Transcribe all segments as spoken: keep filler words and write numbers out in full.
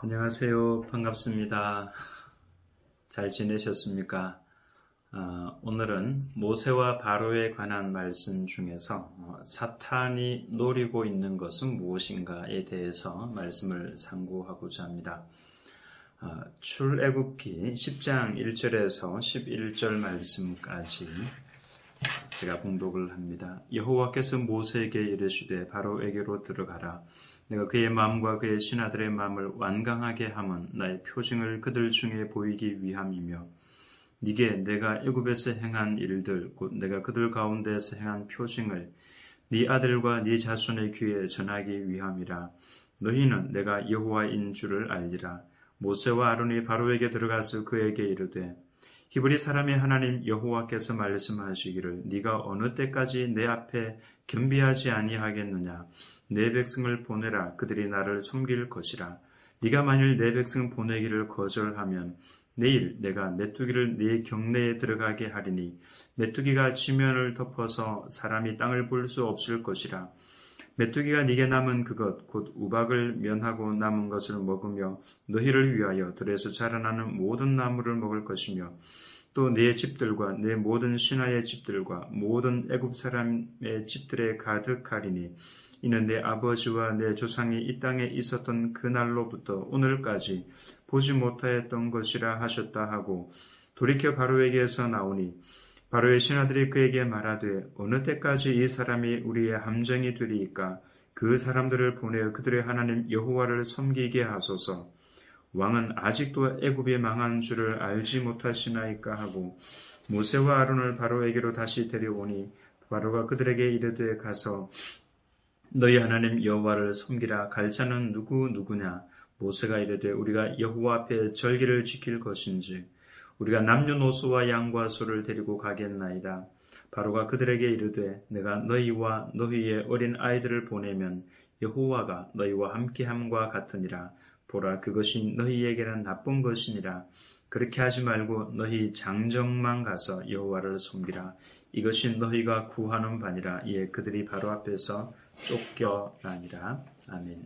안녕하세요. 반갑습니다. 잘 지내셨습니까? 어, 오늘은 모세와 바로에 관한 말씀 중에서 어, 사탄이 노리고 있는 것은 무엇인가에 대해서 말씀을 상고하고자 합니다. 어, 출애굽기 십 장 일 절에서 십일 절 말씀까지 제가 봉독을 합니다. 여호와께서 모세에게 이르시되 바로에게로 들어가라. 내가 그의 마음과 그의 신하들의 마음을 완강하게 함은 나의 표징을 그들 중에 보이기 위함이며 네게 내가 애굽에서 행한 일들 곧 내가 그들 가운데서 행한 표징을 네 아들과 네 자손의 귀에 전하기 위함이라. 너희는 내가 여호와인 줄을 알리라. 모세와 아론이 바로에게 들어가서 그에게 이르되 히브리 사람의 하나님 여호와께서 말씀하시기를 네가 어느 때까지 내 앞에 겸비하지 아니하겠느냐. 내 백성을 보내라. 그들이 나를 섬길 것이라. 네가 만일 내 백성 보내기를 거절하면 내일 내가 메뚜기를 네 경내에 들어가게 하리니 메뚜기가 지면을 덮어서 사람이 땅을 볼 수 없을 것이라. 메뚜기가 네게 남은 그것 곧 우박을 면하고 남은 것을 먹으며 너희를 위하여 들에서 자라나는 모든 나무를 먹을 것이며 또 네 집들과 내 모든 신하의 집들과 모든 애굽 사람의 집들에 가득하리니 이는 내 아버지와 내 조상이 이 땅에 있었던 그날로부터 오늘까지 보지 못하였던 것이라 하셨다 하고 돌이켜 바로에게서 나오니 바로의 신하들이 그에게 말하되 어느 때까지 이 사람이 우리의 함정이 되리이까. 그 사람들을 보내어 그들의 하나님 여호와를 섬기게 하소서. 왕은 아직도 애굽이 망한 줄을 알지 못하시나이까 하고 모세와 아론을 바로에게로 다시 데려오니 바로가 그들에게 이르되 가서 너희 하나님 여호와를 섬기라. 갈 자는 누구 누구냐. 모세가 이르되 우리가 여호와 앞에 절기를 지킬 것인지 우리가 남녀노소와 양과 소를 데리고 가겠나이다. 바로가 그들에게 이르되 내가 너희와 너희의 어린 아이들을 보내면 여호와가 너희와 함께함과 같으니라. 보라, 그것이 너희에게는 나쁜 것이니라. 그렇게 하지 말고 너희 장정만 가서 여호와를 섬기라. 이것이 너희가 구하는 바니라. 이에 그들이 바로 앞에서 쫓겨나니라. 아멘.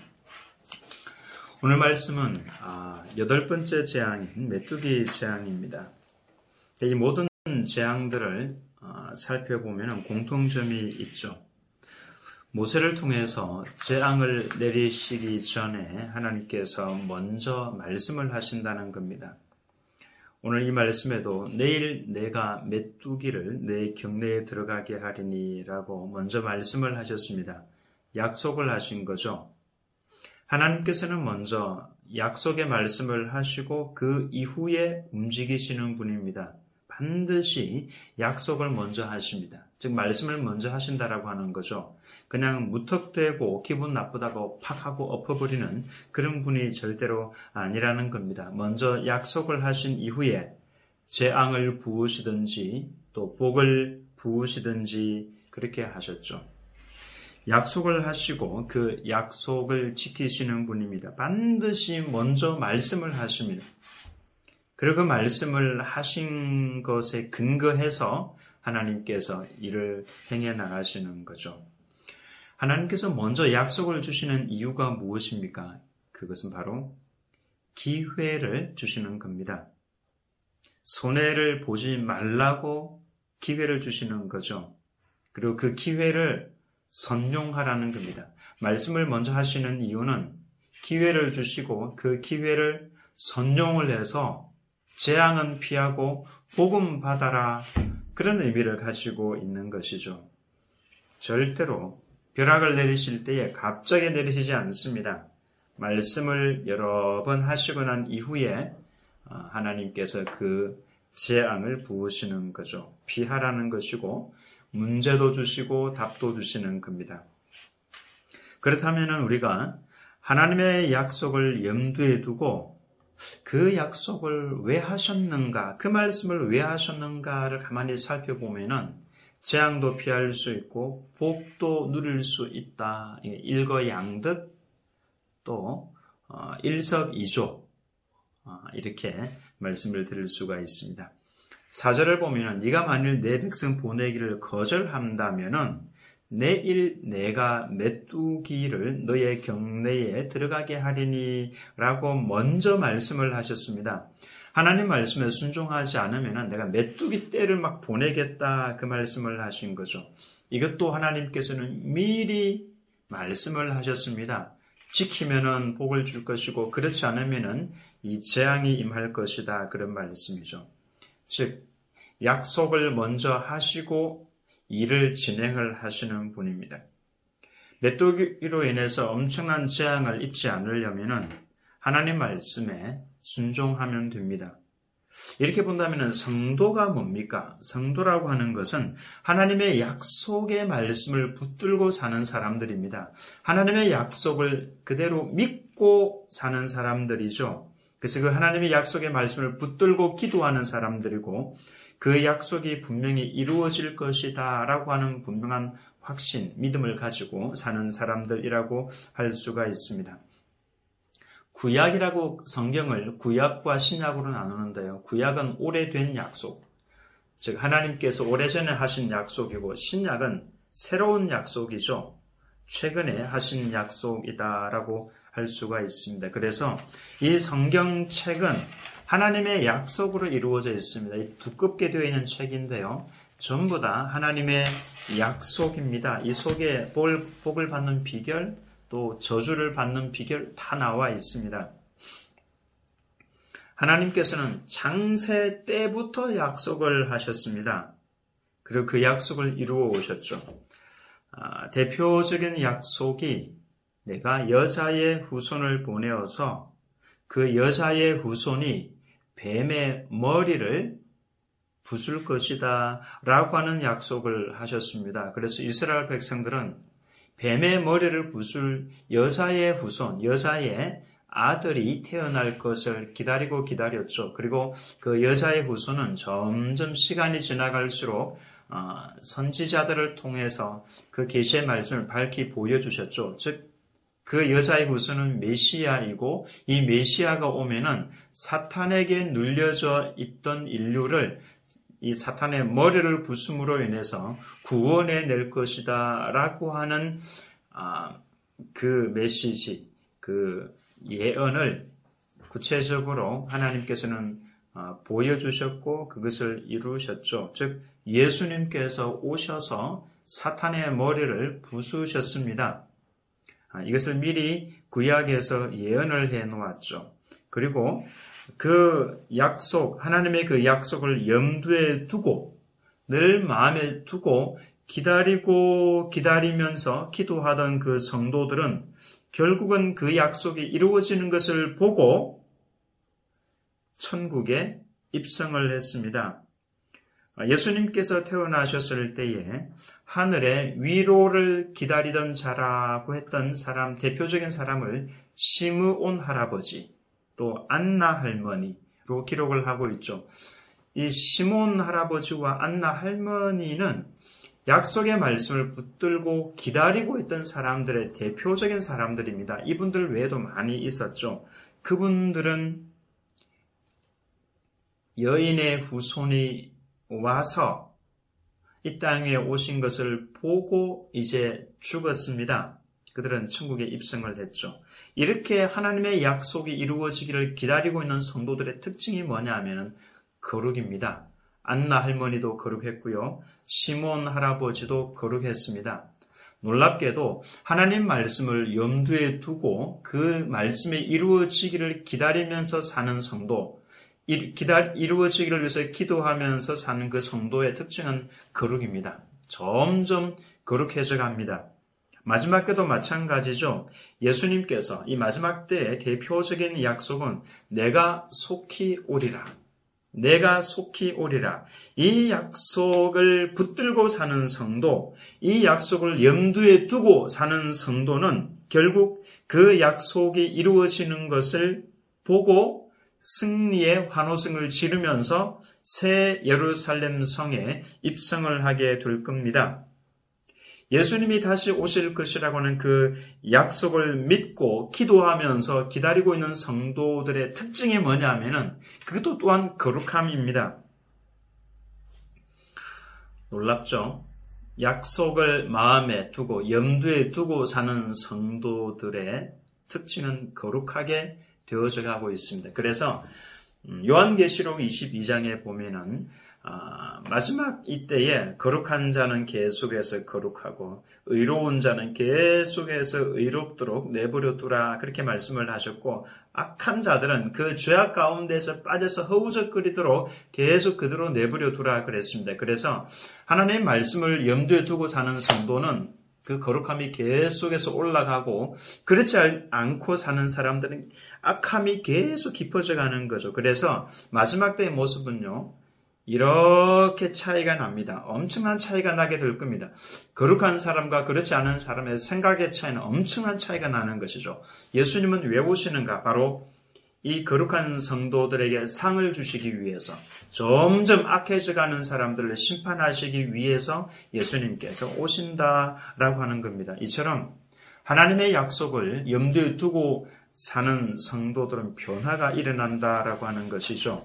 오늘 말씀은 여덟 번째 재앙인 메뚜기 재앙입니다. 이 모든 재앙들을 살펴보면 공통점이 있죠. 모세를 통해서 재앙을 내리시기 전에 하나님께서 먼저 말씀을 하신다는 겁니다. 오늘 이 말씀에도 내일 내가 메뚜기를 내 경내에 들어가게 하리니 라고 먼저 말씀을 하셨습니다. 약속을 하신 거죠. 하나님께서는 먼저 약속의 말씀을 하시고 그 이후에 움직이시는 분입니다. 반드시 약속을 먼저 하십니다. 즉 말씀을 먼저 하신다라고 하는 거죠. 그냥 무턱대고 기분 나쁘다고 팍 하고 엎어버리는 그런 분이 절대로 아니라는 겁니다. 먼저 약속을 하신 이후에 재앙을 부으시든지 또 복을 부으시든지 그렇게 하셨죠. 약속을 하시고 그 약속을 지키시는 분입니다. 반드시 먼저 말씀을 하십니다. 그리고 그 말씀을 하신 것에 근거해서 하나님께서 일을 행해 나가시는 거죠. 하나님께서 먼저 약속을 주시는 이유가 무엇입니까? 그것은 바로 기회를 주시는 겁니다. 손해를 보지 말라고 기회를 주시는 거죠. 그리고 그 기회를 선용하라는 겁니다. 말씀을 먼저 하시는 이유는 기회를 주시고 그 기회를 선용을 해서 재앙은 피하고 복음 받아라, 그런 의미를 가지고 있는 것이죠. 절대로 벼락을 내리실 때에 갑자기 내리시지 않습니다. 말씀을 여러 번 하시고 난 이후에 하나님께서 그 재앙을 부으시는 거죠. 피하라는 것이고 문제도 주시고 답도 주시는 겁니다. 그렇다면 우리가 하나님의 약속을 염두에 두고 그 약속을 왜 하셨는가, 그 말씀을 왜 하셨는가를 가만히 살펴보면은 재앙도 피할 수 있고 복도 누릴 수 있다. 일거양득 또 일석이조 이렇게 말씀을 드릴 수가 있습니다. 사 절을 보면 네가 만일 내 백성 보내기를 거절한다면은 내일 내가 메뚜기를 너의 경내에 들어가게 하리니 라고 먼저 말씀을 하셨습니다. 하나님 말씀에 순종하지 않으면 내가 메뚜기 떼를 막 보내겠다 그 말씀을 하신 거죠. 이것도 하나님께서는 미리 말씀을 하셨습니다. 지키면은 복을 줄 것이고 그렇지 않으면은 이 재앙이 임할 것이다 그런 말씀이죠. 즉 약속을 먼저 하시고 일을 진행을 하시는 분입니다. 메뚜기로 인해서 엄청난 재앙을 입지 않으려면은 하나님 말씀에 순종하면 됩니다. 이렇게 본다면 성도가 뭡니까? 성도라고 하는 것은 하나님의 약속의 말씀을 붙들고 사는 사람들입니다. 하나님의 약속을 그대로 믿고 사는 사람들이죠. 그래서 그 하나님의 약속의 말씀을 붙들고 기도하는 사람들이고 그 약속이 분명히 이루어질 것이다 라고 하는 분명한 확신, 믿음을 가지고 사는 사람들이라고 할 수가 있습니다. 구약이라고 성경을 구약과 신약으로 나누는데요. 구약은 오래된 약속, 즉 하나님께서 오래전에 하신 약속이고 신약은 새로운 약속이죠. 최근에 하신 약속이다라고 할 수가 있습니다. 그래서 이 성경책은 하나님의 약속으로 이루어져 있습니다. 이 두껍게 되어 있는 책인데요. 전부 다 하나님의 약속입니다. 이 속에 복을 받는 비결, 또 저주를 받는 비결 다 나와 있습니다. 하나님께서는 창세 때부터 약속을 하셨습니다. 그리고 그 약속을 이루어 오셨죠. 아, 대표적인 약속이 내가 여자의 후손을 보내어서 그 여자의 후손이 뱀의 머리를 부술 것이다 라고 하는 약속을 하셨습니다. 그래서 이스라엘 백성들은 뱀의 머리를 부술 여자의 후손, 여자의 아들이 태어날 것을 기다리고 기다렸죠. 그리고 그 여자의 후손은 점점 시간이 지나갈수록 선지자들을 통해서 그 계시의 말씀을 밝히 보여주셨죠. 즉, 그 여자의 후손은 메시아이고 이 메시아가 오면은 사탄에게 눌려져 있던 인류를 이 사탄의 머리를 부숨으로 인해서 구원해 낼 것이다 라고 하는 아, 그 메시지, 그 예언을 구체적으로 하나님께서는 아, 보여주셨고 그것을 이루셨죠. 즉 예수님께서 오셔서 사탄의 머리를 부수셨습니다. 아, 이것을 미리 구약에서 예언을 해 놓았죠. 그리고 그 약속, 하나님의 그 약속을 염두에 두고 늘 마음에 두고 기다리고 기다리면서 기도하던 그 성도들은 결국은 그 약속이 이루어지는 것을 보고 천국에 입성을 했습니다. 예수님께서 태어나셨을 때에 하늘의 위로를 기다리던 자라고 했던 사람, 대표적인 사람을 시므온 할아버지, 또 안나 할머니로 기록을 하고 있죠. 이 시몬 할아버지와 안나 할머니는 약속의 말씀을 붙들고 기다리고 있던 사람들의 대표적인 사람들입니다. 이분들 외에도 많이 있었죠. 그분들은 여인의 후손이 와서 이 땅에 오신 것을 보고 이제 죽었습니다. 그들은 천국에 입성을 했죠. 이렇게 하나님의 약속이 이루어지기를 기다리고 있는 성도들의 특징이 뭐냐 하면 거룩입니다. 안나 할머니도 거룩했고요. 시몬 할아버지도 거룩했습니다. 놀랍게도 하나님 말씀을 염두에 두고 그 말씀이 이루어지기를 기다리면서 사는 성도, 기다, 이루어지기를 위해서 기도하면서 사는 그 성도의 특징은 거룩입니다. 점점 거룩해져 갑니다. 마지막 때도 마찬가지죠. 예수님께서 이 마지막 때의 대표적인 약속은 내가 속히 오리라. 내가 속히 오리라. 이 약속을 붙들고 사는 성도, 이 약속을 염두에 두고 사는 성도는 결국 그 약속이 이루어지는 것을 보고 승리의 환호성을 지르면서 새 예루살렘 성에 입성을 하게 될 겁니다. 예수님이 다시 오실 것이라고 하는 그 약속을 믿고 기도하면서 기다리고 있는 성도들의 특징이 뭐냐 하면은 그것도 또한 거룩함입니다. 놀랍죠? 약속을 마음에 두고 염두에 두고 사는 성도들의 특징은 거룩하게 되어져 가고 있습니다. 그래서 요한계시록 이십이 장에 보면은 아, 마지막 이때에 거룩한 자는 계속해서 거룩하고 의로운 자는 계속해서 의롭도록 내버려 두라 그렇게 말씀을 하셨고, 악한 자들은 그 죄악 가운데서 빠져서 허우적거리도록 계속 그대로 내버려 두라 그랬습니다. 그래서 하나님의 말씀을 염두에 두고 사는 성도는 그 거룩함이 계속해서 올라가고, 그렇지 않고 사는 사람들은 악함이 계속 깊어져 가는 거죠. 그래서 마지막 때의 모습은요, 이렇게 차이가 납니다. 엄청난 차이가 나게 될 겁니다. 거룩한 사람과 그렇지 않은 사람의 생각의 차이는 엄청난 차이가 나는 것이죠. 예수님은 왜 오시는가? 바로 이 거룩한 성도들에게 상을 주시기 위해서, 점점 악해져 가는 사람들을 심판하시기 위해서 예수님께서 오신다라고 하는 겁니다. 이처럼 하나님의 약속을 염두에 두고 사는 성도들은 변화가 일어난다라고 하는 것이죠.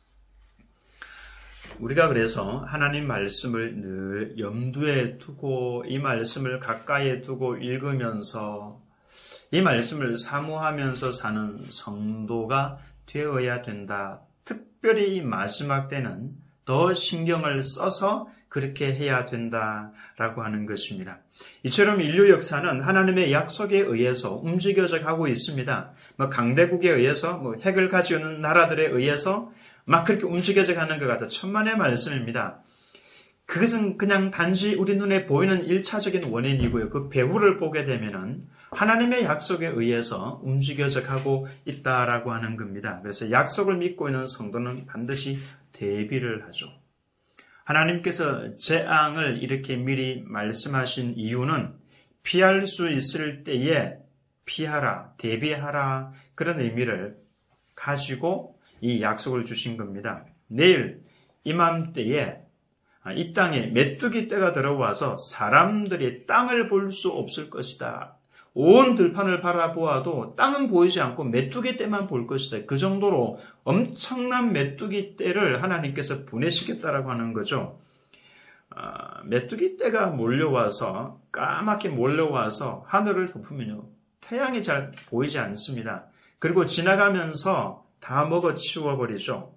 우리가 그래서 하나님 말씀을 늘 염두에 두고 이 말씀을 가까이에 두고 읽으면서 이 말씀을 사모하면서 사는 성도가 되어야 된다. 특별히 이 마지막 때는 더 신경을 써서 그렇게 해야 된다라고 하는 것입니다. 이처럼 인류 역사는 하나님의 약속에 의해서 움직여져 가고 있습니다. 뭐 강대국에 의해서, 뭐 핵을 가지고 있는 나라들에 의해서 막 그렇게 움직여져 가는 것 같아 천만의 말씀입니다. 그것은 그냥 단지 우리 눈에 보이는 일차적인 원인이고요. 그 배후를 보게 되면은 하나님의 약속에 의해서 움직여져 가고 있다라고 하는 겁니다. 그래서 약속을 믿고 있는 성도는 반드시 대비를 하죠. 하나님께서 재앙을 이렇게 미리 말씀하신 이유는 피할 수 있을 때에 피하라, 대비하라 그런 의미를 가지고 이 약속을 주신 겁니다. 내일 이맘때에 이 땅에 메뚜기 떼가 들어와서 사람들이 땅을 볼 수 없을 것이다. 온 들판을 바라보아도 땅은 보이지 않고 메뚜기 떼만 볼 것이다. 그 정도로 엄청난 메뚜기 떼를 하나님께서 보내시겠다라고 하는 거죠. 아, 메뚜기 떼가 몰려와서 까맣게 몰려와서 하늘을 덮으면요, 태양이 잘 보이지 않습니다. 그리고 지나가면서 다 먹어 치워버리죠.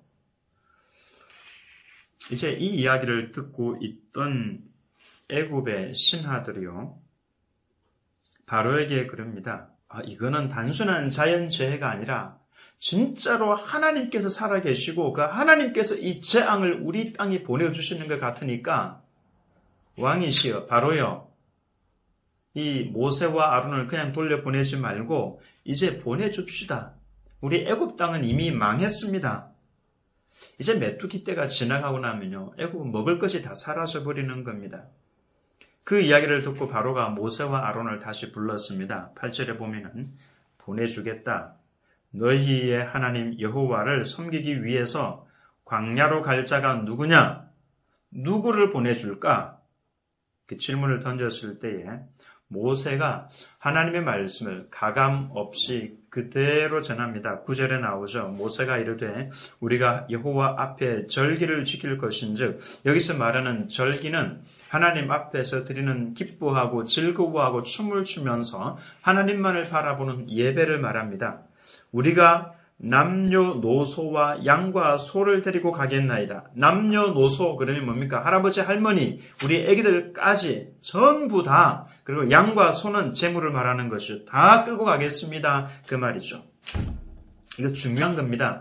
이제 이 이야기를 듣고 있던 애굽의 신하들이요, 바로에게 그럽니다. 아, 이거는 단순한 자연재해가 아니라 진짜로 하나님께서 살아계시고 그 하나님께서 이 재앙을 우리 땅에 보내주시는 것 같으니까 왕이시여, 바로여, 이 모세와 아론을 그냥 돌려보내지 말고 이제 보내줍시다. 우리 애굽 땅은 이미 망했습니다. 이제 메뚜기 떼가 지나가고 나면요, 애굽은 먹을 것이 다 사라져버리는 겁니다. 그 이야기를 듣고 바로가 모세와 아론을 다시 불렀습니다. 팔 절에 보면은 보내주겠다. 너희의 하나님 여호와를 섬기기 위해서 광야로 갈 자가 누구냐? 누구를 보내줄까? 그 질문을 던졌을 때에 모세가 하나님의 말씀을 가감 없이 그대로 전합니다. 구 절에 나오죠. 모세가 이르되 우리가 여호와 앞에 절기를 지킬 것인즉, 여기서 말하는 절기는 하나님 앞에서 드리는 기뻐하고 즐거워하고 춤을 추면서 하나님만을 바라보는 예배를 말합니다. 우리가 남녀노소와 양과 소를 데리고 가겠나이다. 남녀노소 그러면 뭡니까? 할아버지, 할머니, 우리 애기들까지 전부 다, 그리고 양과 소는 재물을 말하는 것이죠. 다 끌고 가겠습니다. 그 말이죠. 이거 중요한 겁니다.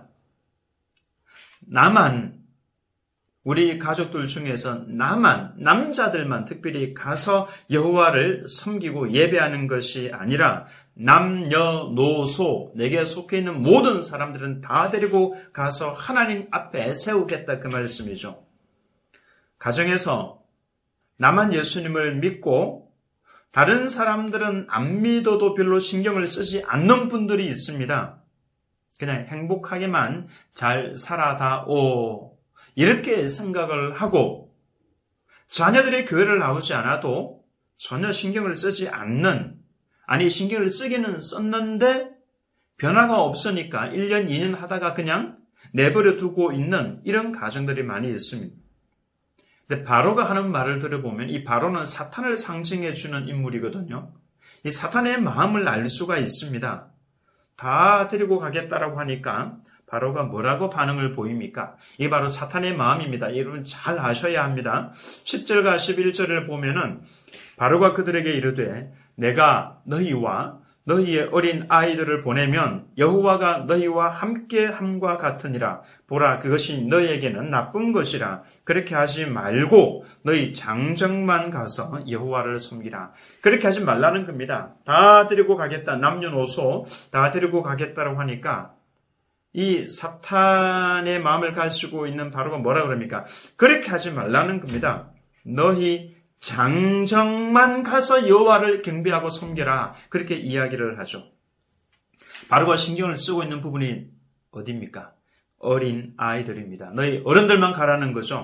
나만, 우리 가족들 중에서 나만, 남자들만 특별히 가서 여호와를 섬기고 예배하는 것이 아니라 남녀노소, 내게 속해 있는 모든 사람들은 다 데리고 가서 하나님 앞에 세우겠다, 그 말씀이죠. 가정에서 나만 예수님을 믿고 다른 사람들은 안 믿어도 별로 신경을 쓰지 않는 분들이 있습니다. 그냥 행복하게만 잘 살아다오, 이렇게 생각을 하고 자녀들이 교회를 나오지 않아도 전혀 신경을 쓰지 않는, 아니 신경을 쓰기는 썼는데 변화가 없으니까 일 년, 이 년 하다가 그냥 내버려 두고 있는 이런 가정들이 많이 있습니다. 근데 바로가 하는 말을 들어보면 이 바로는 사탄을 상징해 주는 인물이거든요. 이 사탄의 마음을 알 수가 있습니다. 다 데리고 가겠다라고 하니까 바로가 뭐라고 반응을 보입니까? 이게 바로 사탄의 마음입니다. 여러분 잘 아셔야 합니다. 십 절과 십일 절을 보면은 바로가 그들에게 이르되 내가 너희와 너희의 어린 아이들을 보내면 여호와가 너희와 함께 함과 같으니라. 보라, 그것이 너희에게는 나쁜 것이라. 그렇게 하지 말고 너희 장정만 가서 여호와를 섬기라. 그렇게 하지 말라는 겁니다. 다 데리고 가겠다. 남녀노소 다 데리고 가겠다라고 하니까 이 사탄의 마음을 가지고 있는 바로가 뭐라 그럽니까? 그렇게 하지 말라는 겁니다. 너희 장정만 가서 여호와를 경배하고 섬겨라. 그렇게 이야기를 하죠. 바로가 신경을 쓰고 있는 부분이 어디입니까? 어린 아이들입니다. 너희 어른들만 가라는 거죠.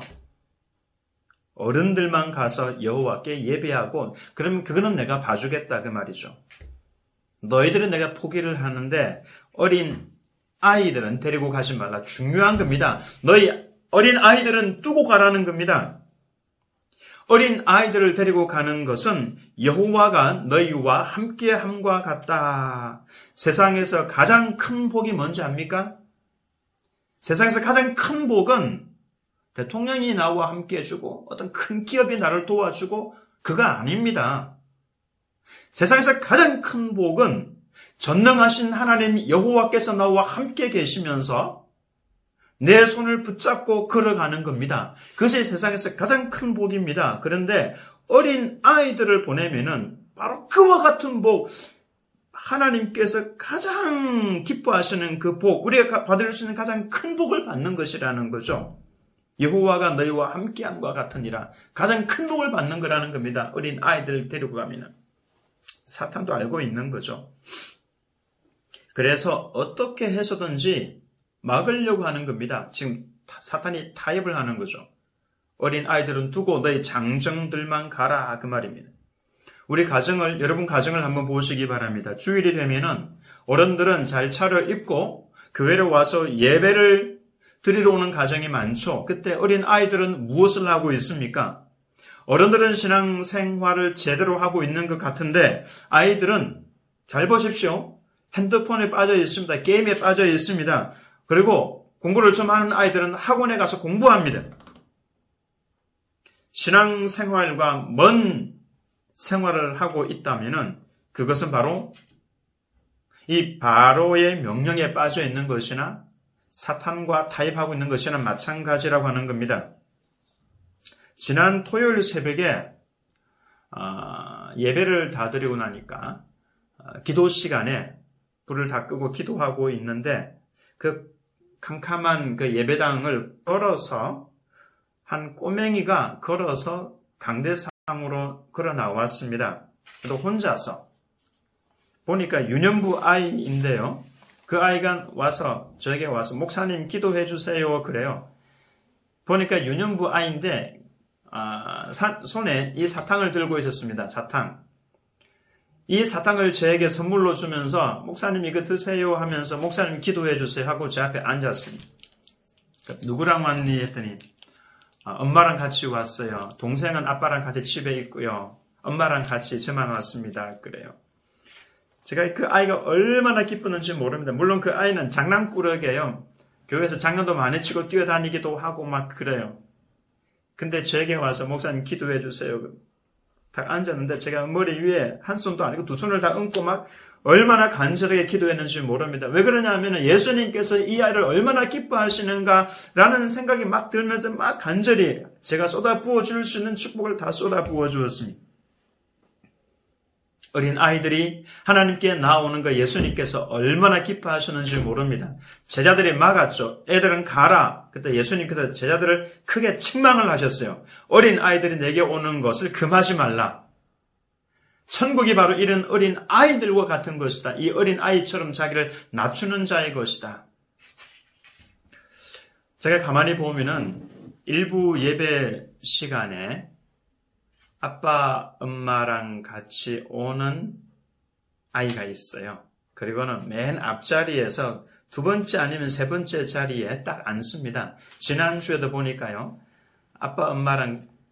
어른들만 가서 여호와께 예배하고 그러면 그거는 내가 봐주겠다 그 말이죠. 너희들은 내가 포기를 하는데 어린 아이들은 데리고 가지 말라. 중요한 겁니다. 너희 어린 아이들은 두고 가라는 겁니다. 어린 아이들을 데리고 가는 것은 여호와가 너희와 함께함과 같다. 세상에서 가장 큰 복이 뭔지 압니까? 세상에서 가장 큰 복은 대통령이 나와 함께 해주고 어떤 큰 기업이 나를 도와주고 그거 아닙니다. 세상에서 가장 큰 복은 전능하신 하나님 여호와께서 나와 함께 계시면서 내 손을 붙잡고 걸어가는 겁니다. 그것이 세상에서 가장 큰 복입니다. 그런데 어린 아이들을 보내면은 바로 그와 같은 복, 하나님께서 가장 기뻐하시는 그 복, 우리가 받을 수 있는 가장 큰 복을 받는 것이라는 거죠. 여호와가 너희와 함께함과 같으니라. 가장 큰 복을 받는 거라는 겁니다. 어린 아이들을 데리고 가면은. 사탄도 알고 있는 거죠. 그래서 어떻게 해서든지 막으려고 하는 겁니다. 지금 사탄이 타협을 하는 거죠. 어린 아이들은 두고 너희 장정들만 가라 그 말입니다. 우리 가정을 여러분 가정을 한번 보시기 바랍니다. 주일이 되면은 어른들은 잘 차려입고 교회로 와서 예배를 드리러 오는 가정이 많죠. 그때 어린 아이들은 무엇을 하고 있습니까? 어른들은 신앙생활을 제대로 하고 있는 것 같은데 아이들은 잘 보십시오. 핸드폰에 빠져 있습니다. 게임에 빠져 있습니다. 그리고 공부를 좀 하는 아이들은 학원에 가서 공부합니다. 신앙생활과 먼 생활을 하고 있다면은 그것은 바로 이 바로의 명령에 빠져 있는 것이나 사탄과 타협하고 있는 것이나 마찬가지라고 하는 겁니다. 지난 토요일 새벽에 예배를 다 드리고 나니까 기도 시간에 불을 다 끄고 기도하고 있는데 그 캄캄한 그 예배당을 걸어서 한 꼬맹이가 걸어서 강대상으로 걸어 나왔습니다. 또 혼자서 보니까 유년부 아이인데요. 그 아이가 와서 저에게 와서 목사님 기도해 주세요 그래요. 보니까 유년부 아이인데 아, 사, 손에 이 사탕을 들고 있었습니다. 사탕. 이 사탕을 저에게 선물로 주면서 목사님 이거 드세요 하면서 목사님 기도해 주세요 하고 제 앞에 앉았습니다. 누구랑 왔니 했더니 아, 엄마랑 같이 왔어요. 동생은 아빠랑 같이 집에 있고요. 엄마랑 같이 저만 왔습니다. 그래요. 제가 그 아이가 얼마나 기쁘는지 모릅니다. 물론 그 아이는 장난꾸러기예요. 교회에서 장난도 많이 치고 뛰어다니기도 하고 막 그래요. 근데 제게 와서 목사님 기도해 주세요. 딱 앉았는데 제가 머리 위에 한 손도 아니고 두 손을 다 얹고 막 얼마나 간절하게 기도했는지 모릅니다. 왜 그러냐 하면 예수님께서 이 아이를 얼마나 기뻐하시는가라는 생각이 막 들면서 막 간절히 제가 쏟아 부어줄 수 있는 축복을 다 쏟아 부어주었습니다. 어린 아이들이 하나님께 나오는 거 예수님께서 얼마나 기뻐하셨는지 모릅니다. 제자들이 막았죠. 애들은 가라. 그때 예수님께서 제자들을 크게 책망을 하셨어요. 어린 아이들이 내게 오는 것을 금하지 말라. 천국이 바로 이런 어린 아이들과 같은 것이다. 이 어린 아이처럼 자기를 낮추는 자의 것이다. 제가 가만히 보면은 일부 예배 시간에 아빠, 엄마랑 같이 오는 아이가 있어요. 그리고는 맨 앞자리에서 두 번째 아니면 세 번째 자리에 딱 앉습니다. 지난주에도 보니까요. 아빠, 엄마랑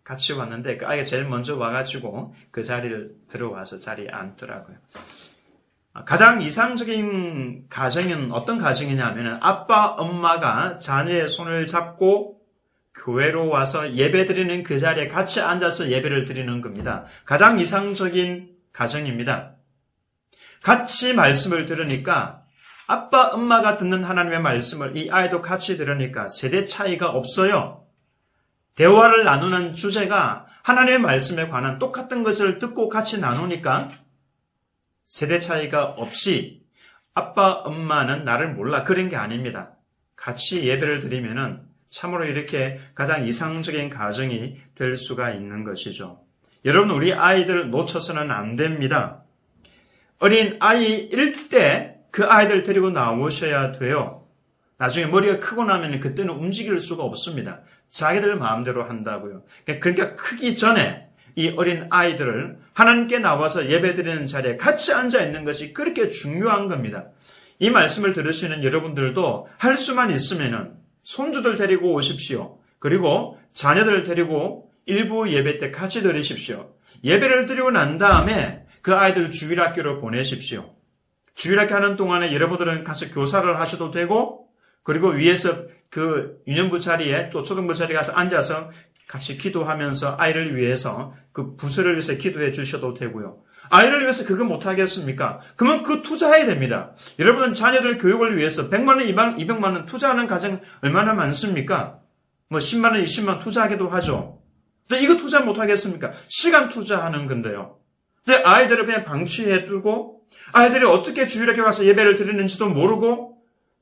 같이 왔는데 그 아이가 제일 먼저 와가지고 그 자리를 들어와서 자리에 앉더라고요. 가장 이상적인 가정은 어떤 가정이냐면 아빠, 엄마가 자녀의 손을 잡고 교회로 와서 예배 드리는 그 자리에 같이 앉아서 예배를 드리는 겁니다. 가장 이상적인 가정입니다. 같이 말씀을 들으니까 아빠, 엄마가 듣는 하나님의 말씀을 이 아이도 같이 들으니까 세대 차이가 없어요. 대화를 나누는 주제가 하나님의 말씀에 관한 똑같은 것을 듣고 같이 나누니까 세대 차이가 없이 아빠, 엄마는 나를 몰라 그런 게 아닙니다. 같이 예배를 드리면은 참으로 이렇게 가장 이상적인 가정이 될 수가 있는 것이죠. 여러분, 우리 아이들 놓쳐서는 안 됩니다. 어린 아이일 때 그 아이들 데리고 나오셔야 돼요. 나중에 머리가 크고 나면 그때는 움직일 수가 없습니다. 자기들 마음대로 한다고요. 그러니까 크기 전에 이 어린 아이들을 하나님께 나와서 예배드리는 자리에 같이 앉아 있는 것이 그렇게 중요한 겁니다. 이 말씀을 들으시는 여러분들도 할 수만 있으면은 손주들 데리고 오십시오. 그리고 자녀들 데리고 일부 예배 때 같이 들으십시오. 예배를 드리고 난 다음에 그 아이들 주일학교로 보내십시오. 주일학교 하는 동안에 여러분들은 가서 교사를 하셔도 되고, 그리고 위에서 그 유년부 자리에 또 초등부 자리에 가서 앉아서 같이 기도하면서 아이를 위해서 그 부서를 위해서 기도해 주셔도 되고요. 아이를 위해서 그거 못하겠습니까? 그러면 그 투자해야 됩니다. 여러분은 자녀들 교육을 위해서 백만 원, 이백만 원 투자하는 가정 얼마나 많습니까? 뭐 십만 원, 이십만 원 투자하기도 하죠. 근데 이거 투자 못하겠습니까? 시간 투자하는 건데요. 근데 아이들을 그냥 방치해 두고 아이들이 어떻게 주일학교 가서 예배를 드리는지도 모르고,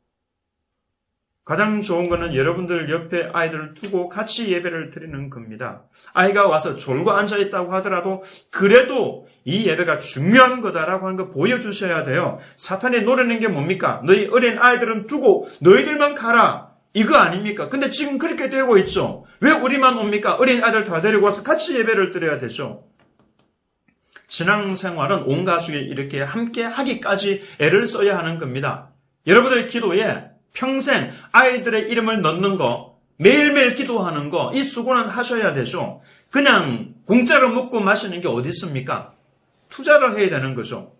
가장 좋은 거는 여러분들 옆에 아이들을 두고 같이 예배를 드리는 겁니다. 아이가 와서 졸고 앉아있다고 하더라도 그래도 이 예배가 중요한 거다라고 하는 거 보여주셔야 돼요. 사탄이 노리는 게 뭡니까? 너희 어린 아이들은 두고 너희들만 가라. 이거 아닙니까? 근데 지금 그렇게 되고 있죠. 왜 우리만 옵니까? 어린 아이들 다 데리고 와서 같이 예배를 드려야 되죠. 신앙생활은 온 가족이 이렇게 함께 하기까지 애를 써야 하는 겁니다. 여러분들 기도에 평생 아이들의 이름을 넣는 거, 매일매일 기도하는 거, 이 수고는 하셔야 되죠. 그냥 공짜로 먹고 마시는 게 어디 있습니까? 투자를 해야 되는 거죠.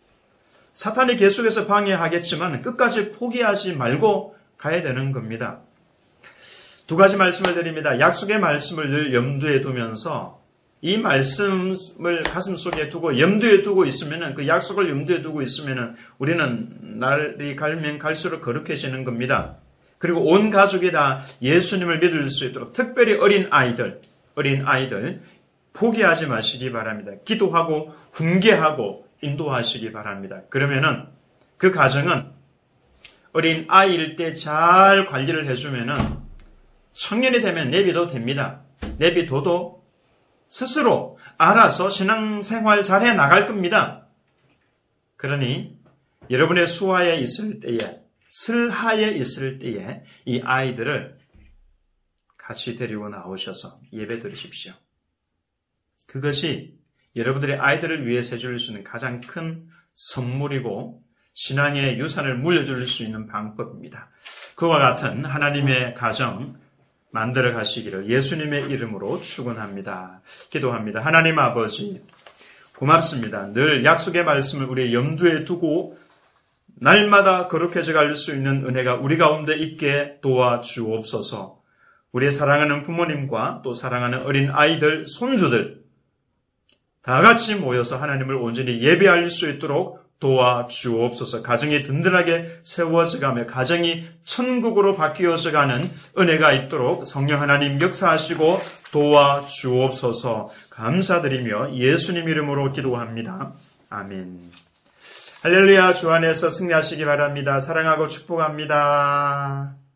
사탄이 계속해서 방해하겠지만 끝까지 포기하지 말고 가야 되는 겁니다. 두 가지 말씀을 드립니다. 약속의 말씀을 늘 염두에 두면서 이 말씀을 가슴속에 두고 염두에 두고 있으면은, 그 약속을 염두에 두고 있으면은 우리는 날이 갈면 갈수록 거룩해지는 겁니다. 그리고 온 가족이 다 예수님을 믿을 수 있도록, 특별히 어린 아이들, 어린 아이들 포기하지 마시기 바랍니다. 기도하고 훈계하고 인도하시기 바랍니다. 그러면은 그 가정은 어린 아이일 때 잘 관리를 해주면은 청년이 되면 내비도 됩니다. 내비둬도 스스로 알아서 신앙생활 잘해 나갈 겁니다. 그러니 여러분의 수하에 있을 때에, 슬하에 있을 때에 이 아이들을 같이 데리고 나오셔서 예배 드리십시오. 그것이 여러분들의 아이들을 위해서 해줄 수 있는 가장 큰 선물이고 신앙의 유산을 물려줄 수 있는 방법입니다. 그와 같은 하나님의 가정 만들어 가시기를 예수님의 이름으로 축원합니다. 기도합니다. 하나님 아버지, 고맙습니다. 늘 약속의 말씀을 우리의 염두에 두고 날마다 거룩해져 갈 수 있는 은혜가 우리 가운데 있게 도와주옵소서. 우리의 사랑하는 부모님과 또 사랑하는 어린 아이들, 손주들 다 같이 모여서 하나님을 온전히 예배할 수 있도록 도와주옵소서. 가정이 든든하게 세워져가며 가정이 천국으로 바뀌어져가는 은혜가 있도록 성령 하나님 역사하시고 도와주옵소서. 감사드리며 예수님 이름으로 기도합니다. 아멘. 할렐루야. 주 안에서 승리하시기 바랍니다. 사랑하고 축복합니다.